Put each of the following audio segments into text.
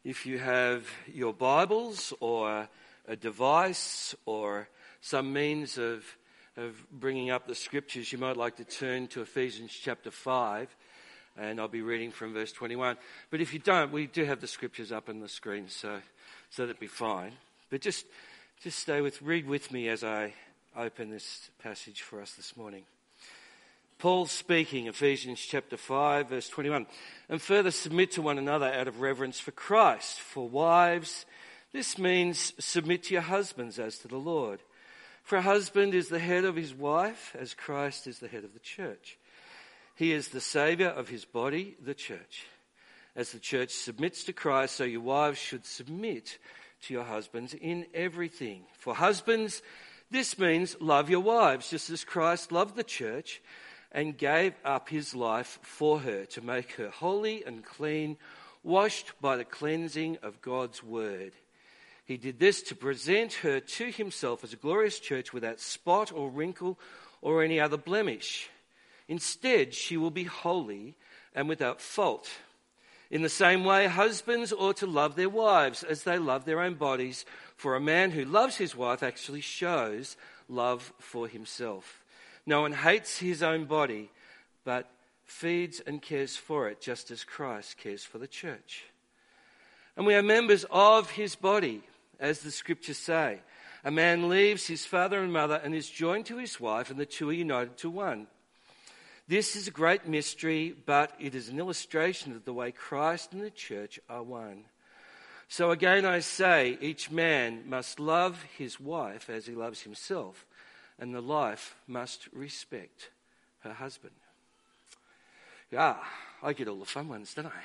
If you have your Bibles or a device or some means of bringing up the scriptures, you might like to turn to Ephesians chapter 5, and I'll be reading from verse 21. But if you don't, we do have the scriptures up on the screen, so that'd be fine. But just read with me as I open this passage for us this morning. Paul speaking, Ephesians chapter 5, verse 21. And further submit to one another out of reverence for Christ. For wives, this means submit to your husbands as to the Lord. For a husband is the head of his wife, as Christ is the head of the church. He is the Saviour of his body, the church. As the church submits to Christ, so your wives should submit to your husbands in everything. For husbands, this means love your wives, just as Christ loved the church and gave up his life for her, to make her holy and clean, washed by the cleansing of God's word. He did this to present her to himself as a glorious church without spot or wrinkle or any other blemish. Instead, she will be holy and without fault. In the same way, husbands ought to love their wives as they love their own bodies, for a man who loves his wife actually shows love for himself. No one hates his own body, but feeds and cares for it, just as Christ cares for the church. And we are members of his body, as the scriptures say. A man leaves his father and mother and is joined to his wife, and the two are united to one. This is a great mystery, but it is an illustration of the way Christ and the church are one. So again I say, each man must love his wife as he loves himself, and the wife must respect her husband. Yeah, I get all the fun ones, don't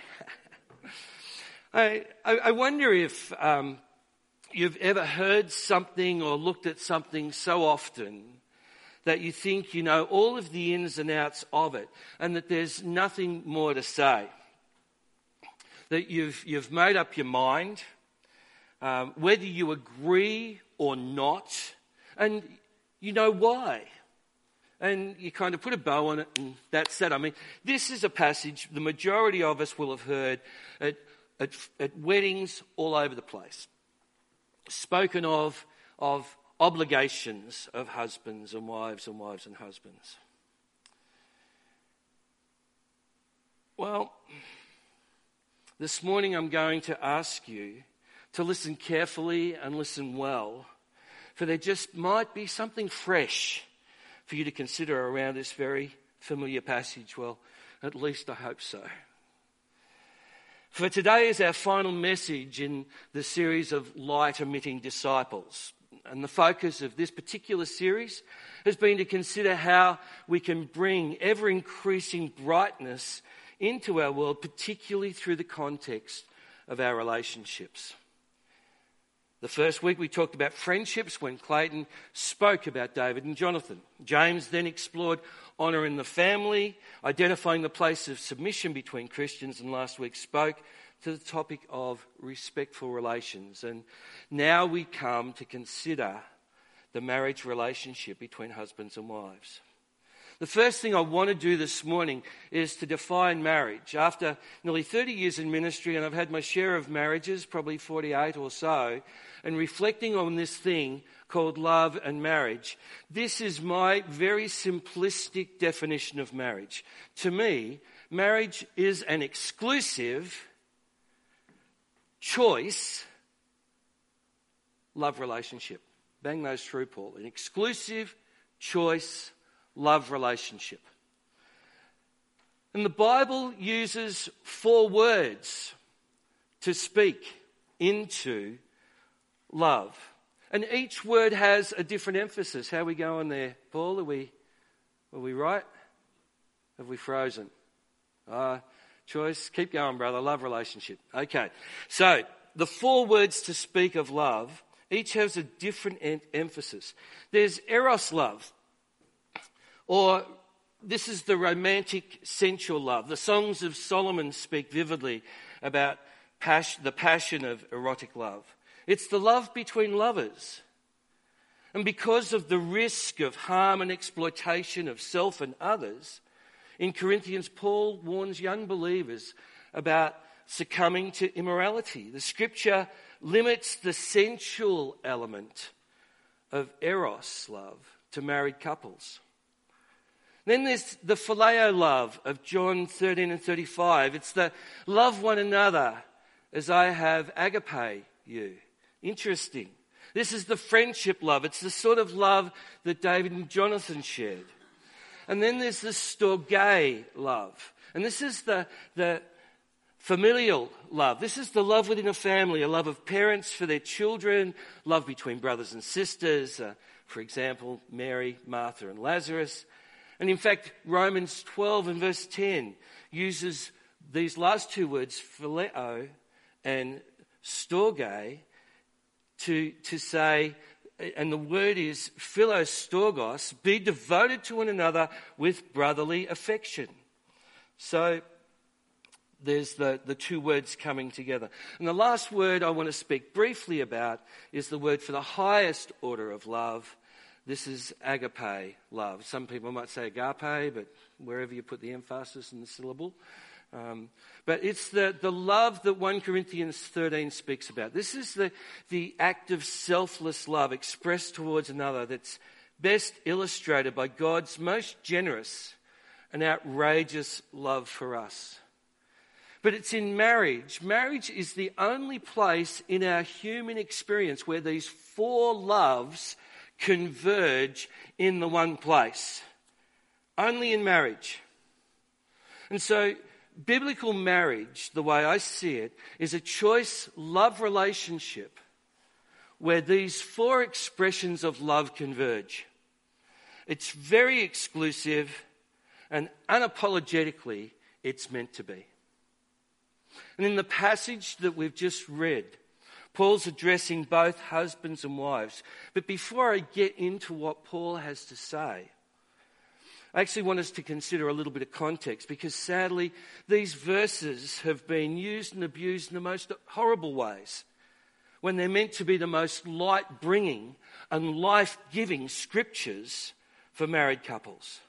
I? I wonder if you've ever heard something or looked at something so often that you think you know all of the ins and outs of it, and that there's nothing more to say. That you've made up your mind, whether you agree or not, and you know why. And you kind of put a bow on it, and that's that. I mean, this is a passage the majority of us will have heard at weddings all over the place. Spoken of obligations of husbands and wives and wives and husbands. Well, this morning I'm going to ask you to listen carefully and listen well, for there just might be something fresh for you to consider around this very familiar passage. Well, at least I hope so. For today is our final message in the series of light-emitting disciples. And the focus of this particular series has been to consider how we can bring ever-increasing brightness into our world, particularly through the context of our relationships. The first week we talked about friendships when Clayton spoke about David and Jonathan. James then explored honour in the family, identifying the place of submission between Christians, and last week spoke to the topic of respectful relations. And now we come to consider the marriage relationship between husbands and wives. The first thing I want to do this morning is to define marriage. After nearly 30 years in ministry, and I've had my share of marriages, probably 48 or so, and reflecting on this thing called love and marriage, this is my very simplistic definition of marriage. To me, marriage is an exclusive choice love relationship. Bang those through, Paul. An exclusive choice love relationship. And the Bible uses 4 words to speak into love. And each word has a different emphasis. How are we going there, Paul? Are we right? Have we frozen? Choice. Keep going, brother. Love relationship. Okay. So the 4 words to speak of love, each has a different emphasis. There's eros love, or this is the romantic, sensual love. The songs of Solomon speak vividly about the passion of erotic love. It's the love between lovers. And because of the risk of harm and exploitation of self and others, in Corinthians, Paul warns young believers about succumbing to immorality. The scripture limits the sensual element of eros love to married couples. Then there's the phileo love of John 13 and 35. It's the love one another as I have agape you. Interesting. This is the friendship love. It's the sort of love that David and Jonathan shared. And then there's the storge love. And this is the familial love. This is the love within a family, a love of parents for their children, love between brothers and sisters, for example, Mary, Martha and Lazarus. And in fact, Romans 12 and verse 10 uses these last two words, phileo and storge, to say, and the word is philostorgos, be devoted to one another with brotherly affection. So there's the two words coming together. And the last word I want to speak briefly about is the word for the highest order of love. This is agape love. Some people might say agape, but wherever you put the emphasis in the syllable. But it's the love that 1 Corinthians 13 speaks about. This is the act of selfless love expressed towards another that's best illustrated by God's most generous and outrageous love for us. But it's in marriage. Marriage is the only place in our human experience where these four loves converge in the one place. Only in marriage. And so biblical marriage, the way I see it, is a choice love relationship where these four expressions of love converge. It's very exclusive and unapologetically it's meant to be. And in the passage that we've just read, Paul's addressing both husbands and wives. But before I get into what Paul has to say, I actually want us to consider a little bit of context, because sadly these verses have been used and abused in the most horrible ways when they're meant to be the most light-bringing and life-giving scriptures for married couples.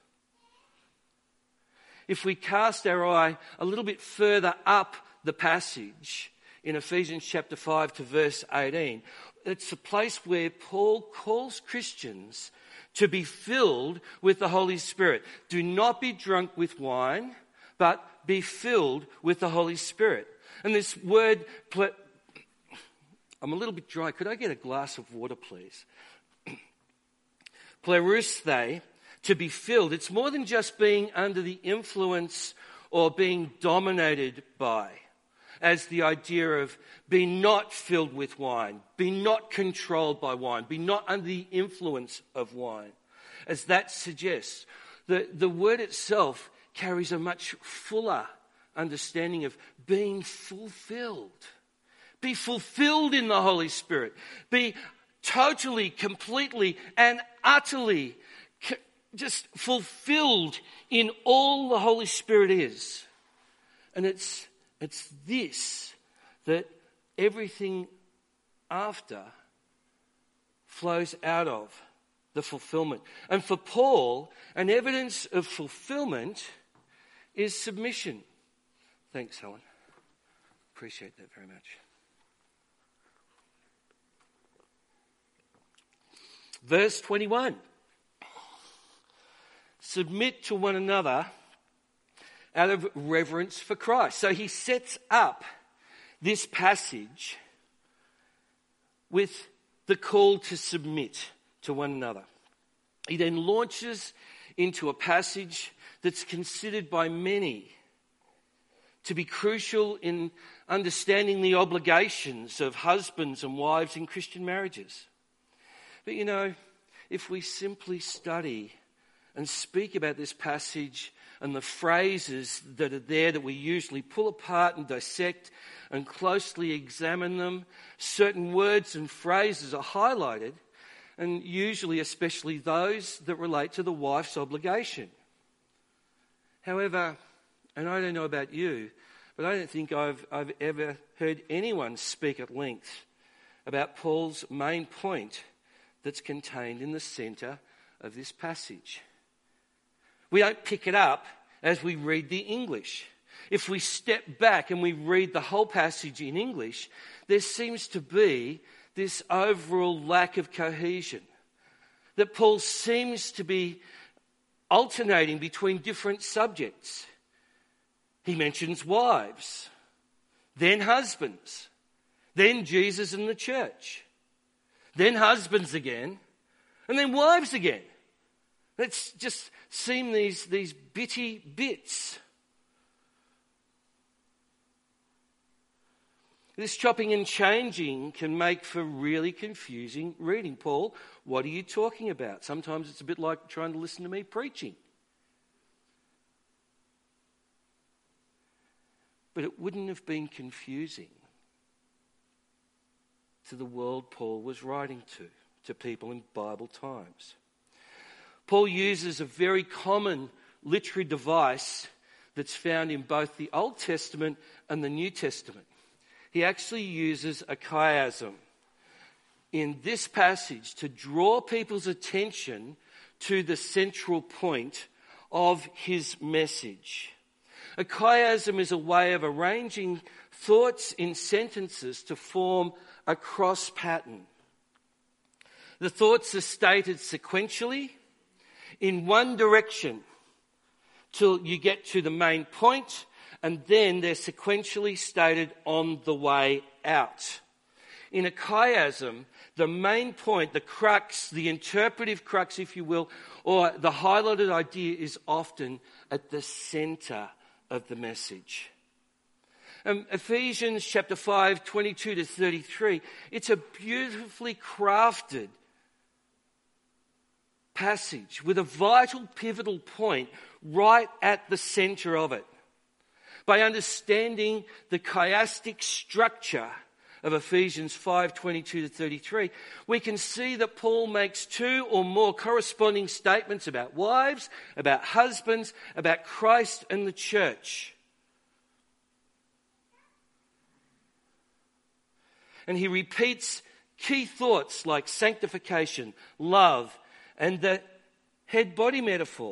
If we cast our eye a little bit further up the passage in Ephesians chapter 5 to verse 18, it's a place where Paul calls Christians to be filled with the Holy Spirit. Do not be drunk with wine, but be filled with the Holy Spirit. And this word, I'm a little bit dry. Could I get a glass of water, please? Plerusthe, to be filled. It's more than just being under the influence or being dominated by, as the idea of be not filled with wine, be not controlled by wine, be not under the influence of wine. As that suggests, the word itself carries a much fuller understanding of being fulfilled. Be fulfilled in the Holy Spirit. Be totally, completely, and utterly just fulfilled in all the Holy Spirit is. And it's this that everything after flows out of the fulfillment. And for Paul, an evidence of fulfillment is submission. Thanks, Helen. Appreciate that very much. Verse 21. Submit to one another out of reverence for Christ. So he sets up this passage with the call to submit to one another. He then launches into a passage that's considered by many to be crucial in understanding the obligations of husbands and wives in Christian marriages. But you know, if we simply study and speak about this passage and the phrases that are there that we usually pull apart and dissect and closely examine them, certain words and phrases are highlighted, and usually especially those that relate to the wife's obligation. However, and I don't know about you, but I don't think I've ever heard anyone speak at length about Paul's main point that's contained in the centre of this passage. We don't pick it up as we read the English. if we step back and we read the whole passage in English, there seems to be this overall lack of cohesion. That Paul seems to be alternating between different subjects. He mentions wives, then husbands, then Jesus and the church, then husbands again, and then wives again. Let's just seem these bitty bits. This chopping and changing can make for really confusing reading. Paul, what are you talking about? Sometimes it's a bit like trying to listen to me preaching. But it wouldn't have been confusing to the world Paul was writing to people in Bible times. Paul uses a very common literary device that's found in both the Old Testament and the New Testament. He actually uses a chiasm in this passage to draw people's attention to the central point of his message. A chiasm is a way of arranging thoughts in sentences to form a cross pattern. The thoughts are stated sequentially in one direction till you get to the main point, and then they're sequentially stated on the way out. In a chiasm, the main point, the crux, the interpretive crux, if you will, or the highlighted idea is often at the centre of the message. Ephesians chapter 5, 22 to 33, it's a beautifully crafted passage with a vital pivotal point right at the centre of it. By understanding the chiastic structure of Ephesians 5, 22 to 33, we can see that Paul makes two or more corresponding statements about wives, about husbands, about Christ and the church. And he repeats key thoughts like sanctification, love, and the head-body metaphor.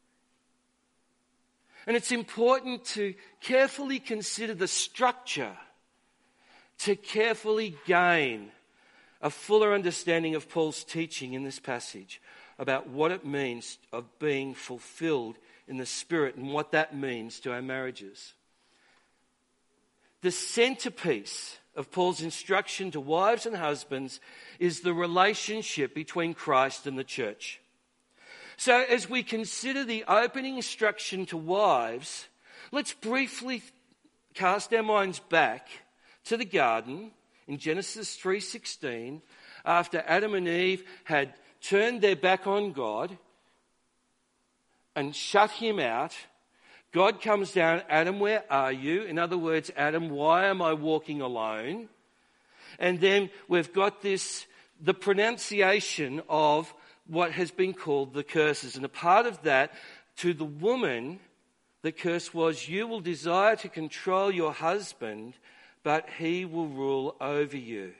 And it's important to carefully consider the structure to carefully gain a fuller understanding of Paul's teaching in this passage about what it means of being fulfilled in the Spirit and what that means to our marriages. The centerpiece of Paul's instruction to wives and husbands is the relationship between Christ and the church. So as we consider the opening instruction to wives, let's briefly cast our minds back to the garden in Genesis 3:16, after Adam and Eve had turned their back on God and shut him out. God comes down, Adam, where are you? In other words, Adam, why am I walking alone? And then we've got the pronunciation of what has been called the curses. And a part of that, to the woman, the curse was, you will desire to control your husband, but he will rule over you.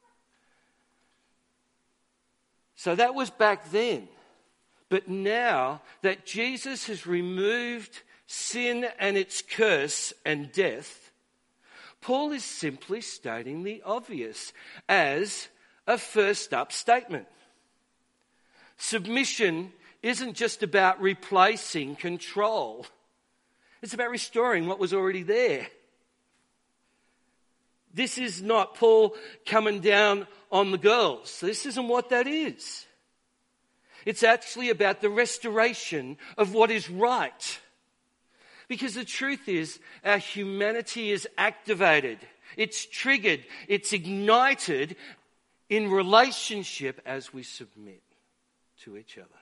So that was back then. But now that Jesus has removed sin and its curse and death, Paul is simply stating the obvious as a first up statement. Submission isn't just about replacing control. It's about restoring what was already there. This is not Paul coming down on the girls. This isn't what that is. It's actually about the restoration of what is right. Because the truth is, our humanity is activated. It's triggered. It's ignited in relationship as we submit to each other.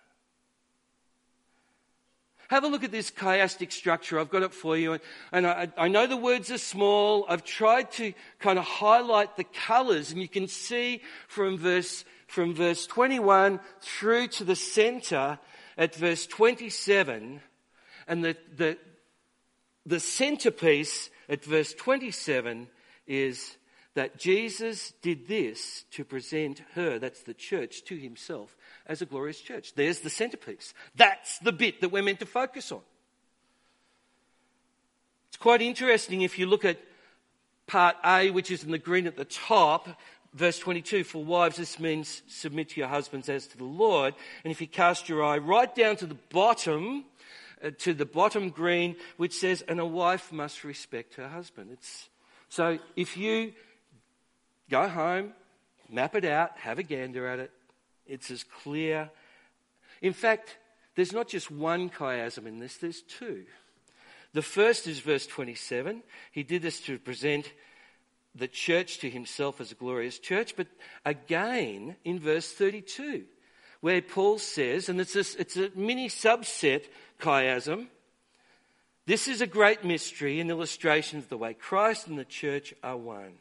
Have a look at this chiastic structure. I've got it for you. And I know the words are small. I've tried to kind of highlight the colours. And you can see from verse 21 through to the centre at verse 27. And the centrepiece at verse 27 is that Jesus did this to present her, that's the church, to himself as a glorious church. There's the centerpiece. That's the bit that we're meant to focus on. It's quite interesting if you look at part A, which is in the green at the top, verse 22, for wives, this means submit to your husbands as to the Lord. And if you cast your eye right down to the bottom green, which says, and a wife must respect her husband. So if you go home, map it out, have a gander at it, it's as clear. In fact, there's not just one chiasm in this, there's two. The first is verse 27. He did this to present the church to himself as a glorious church. But again, in verse 32, where Paul says, and it's a mini subset chiasm, this is a great mystery, an illustration of the way Christ and the church are one.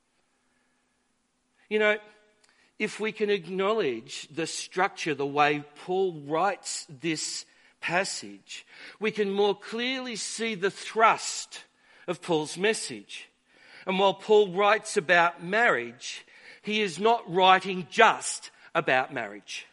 You know, if we can acknowledge the structure, the way Paul writes this passage, we can more clearly see the thrust of Paul's message. And while Paul writes about marriage, he is not writing just about marriage.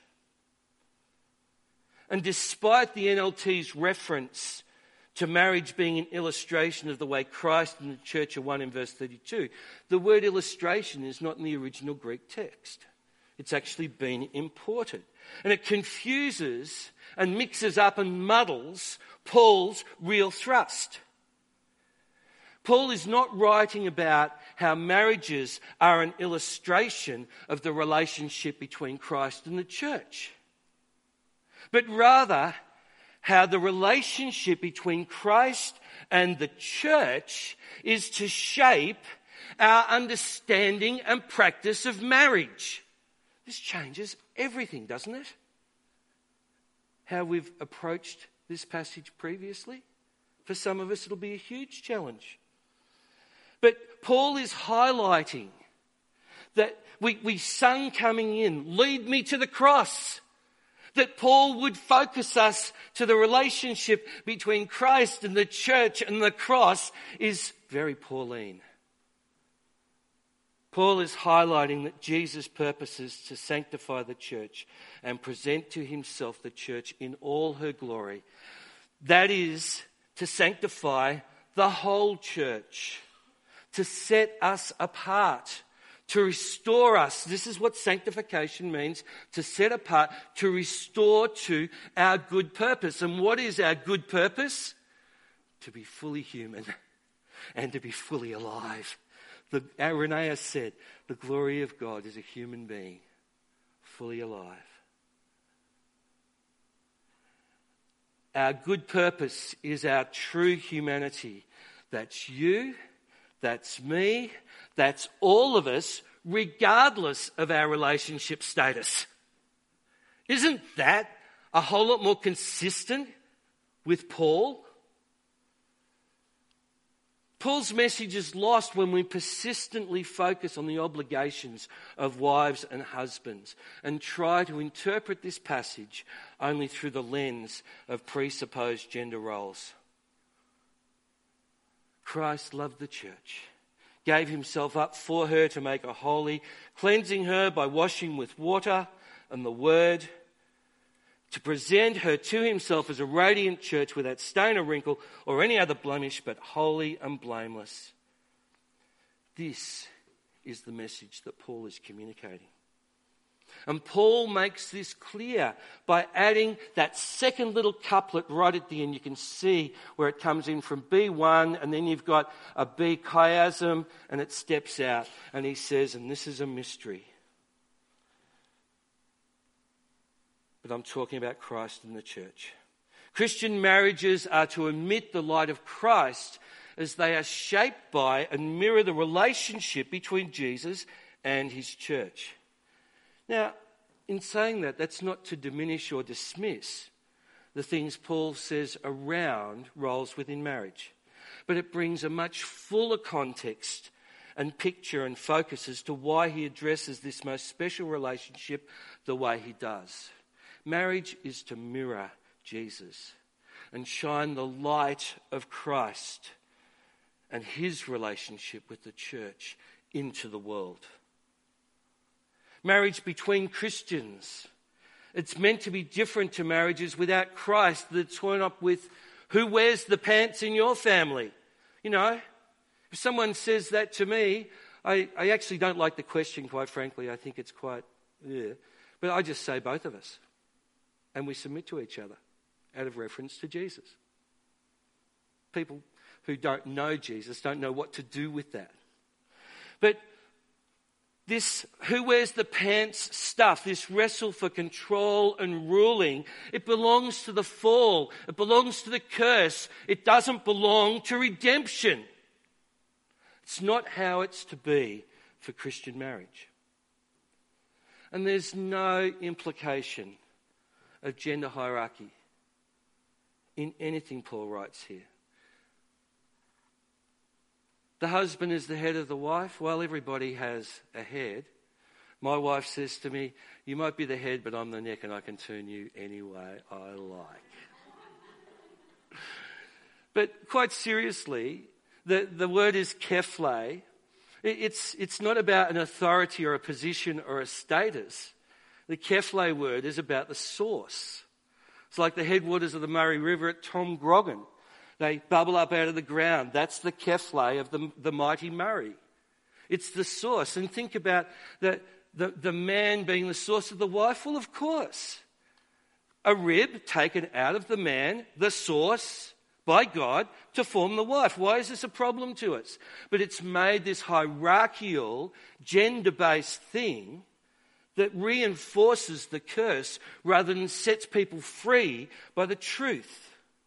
And despite the NLT's reference to marriage being an illustration of the way Christ and the church are one in verse 32, the word illustration is not in the original Greek text. It's actually been imported. And it confuses and mixes up and muddles Paul's real thrust. Paul is not writing about how marriages are an illustration of the relationship between Christ and the church, but rather how the relationship between Christ and the church is to shape our understanding and practice of marriage. This changes everything, doesn't it? How we've approached this passage previously. For some of us, it'll be a huge challenge. But Paul is highlighting that we sung coming in, lead me to the cross. That Paul would focus us to the relationship between Christ and the church and the cross is very Pauline. Paul is highlighting that Jesus' purpose is to sanctify the church and present to himself the church in all her glory. That is to sanctify the whole church, to set us apart, to restore us. This is what sanctification means, to set apart, to restore to our good purpose. And what is our good purpose? To be fully human and to be fully alive. Irenaeus said, the glory of God is a human being, fully alive. Our good purpose is our true humanity. That's you, that's me, that's all of us, regardless of our relationship status. Isn't that a whole lot more consistent with Paul? Paul's message is lost when we persistently focus on the obligations of wives and husbands and try to interpret this passage only through the lens of presupposed gender roles. Christ loved the church, gave himself up for her to make her holy, cleansing her by washing with water and the word, to present her to himself as a radiant church without stain or wrinkle or any other blemish, but holy and blameless. This is the message that Paul is communicating. And Paul makes this clear by adding that second little couplet right at the end. You can see where it comes in from B1, and then you've got a B chiasm, and it steps out. And he says, and this is a mystery, but I'm talking about Christ and the church. Christian marriages are to emit the light of Christ as they are shaped by and mirror the relationship between Jesus and his church. Now, in saying that, that's not to diminish or dismiss the things Paul says around roles within marriage, but it brings a much fuller context and picture and focus as to why he addresses this most special relationship the way he does. Marriage is to mirror Jesus and shine the light of Christ and his relationship with the church into the world. Marriage between Christians, it's meant to be different to marriages without Christ that turn up with who wears the pants in your family. You know, if someone says that to me, I actually don't like the question, quite frankly. I think it's quite, but I just say both of us. And we submit to each other out of reference to Jesus. People who don't know Jesus don't know what to do with that. But this who wears the pants stuff, this wrestle for control and ruling, it belongs to the fall. It belongs to the curse. It doesn't belong to redemption. It's not how it's to be for Christian marriage. And there's no implication of gender hierarchy in anything Paul writes here. The husband is the head of the wife. Well, everybody has a head. My wife says to me, you might be the head, but I'm the neck and I can turn you any way I like. But quite seriously, the word is kephale. It's not about an authority or a position or a status. The kephale word is about the source. It's like the headwaters of the Murray River at Tom Grogan. They bubble up out of the ground. That's the kephale of the mighty Murray. It's the source. And think about the man being the source of the wife. Well, of course. A rib taken out of the man, the source, by God, to form the wife. Why is this a problem to us? But it's made this hierarchical, gender-based thing that reinforces the curse rather than sets people free by the truth.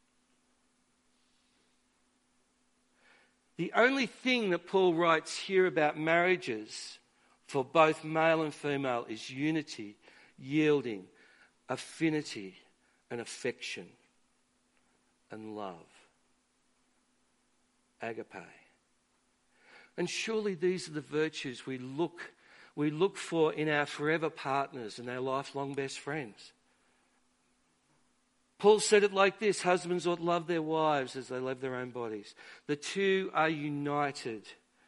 The only thing that Paul writes here about marriages for both male and female is unity, yielding, affinity, and affection, and love. Agape. And surely these are the virtues we look for in our forever partners and our lifelong best friends. Paul said it like this: husbands ought to love their wives as they love their own bodies. The two are united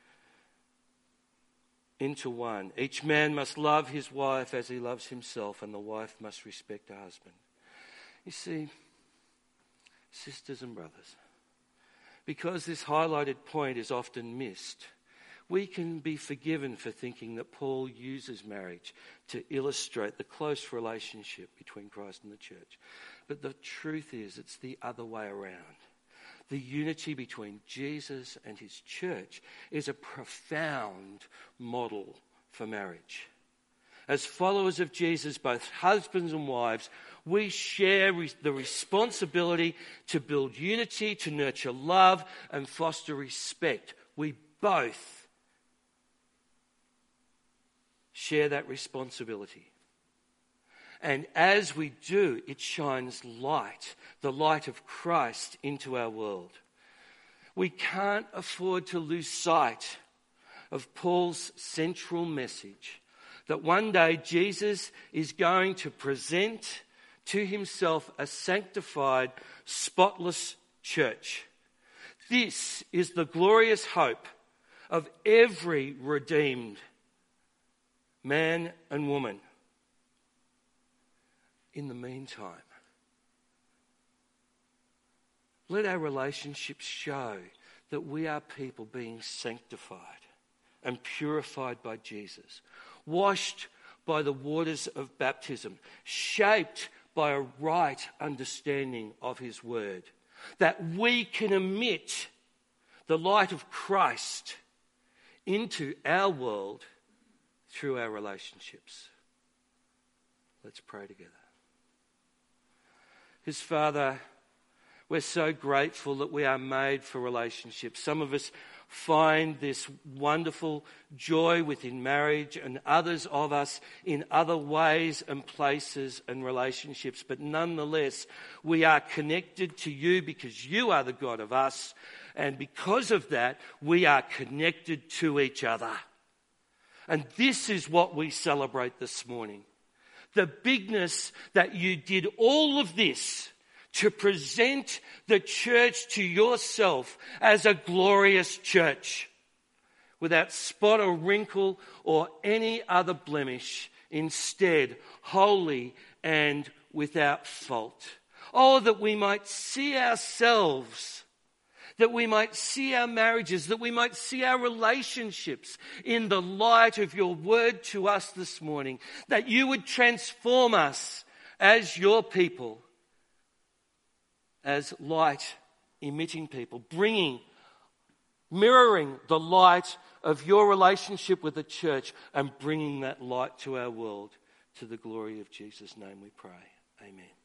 into one. Each man must love his wife as he loves himself, and the wife must respect her husband. You see, sisters and brothers, because this highlighted point is often missed, we can be forgiven for thinking that Paul uses marriage to illustrate the close relationship between Christ and the church. But the truth is, it's the other way around. The unity between Jesus and his church is a profound model for marriage. As followers of Jesus, both husbands and wives, we share the responsibility to build unity, to nurture love, and foster respect. We both share that responsibility. And as we do, it shines light, the light of Christ, into our world. We can't afford to lose sight of Paul's central message, that one day Jesus is going to present to himself a sanctified, spotless church. This is the glorious hope of every redeemed man and woman. In the meantime, let our relationships show that we are people being sanctified and purified by Jesus, washed by the waters of baptism, shaped by a right understanding of his word, that we can emit the light of Christ into our world through our relationships. Let's pray together. His Father, we're so grateful that we are made for relationships. Some of us find this wonderful joy within marriage, and others of us in other ways and places and relationships. But nonetheless, we are connected to you because you are the God of us. And because of that, we are connected to each other. And this is what we celebrate this morning. The bigness that you did all of this to present the church to yourself as a glorious church without spot or wrinkle or any other blemish, instead holy and without fault. Oh, that we might see ourselves, that we might see our marriages, that we might see our relationships in the light of your word to us this morning, that you would transform us as your people, as light-emitting people, mirroring the light of your relationship with the church and bringing that light to our world. To the glory of Jesus' name we pray. Amen.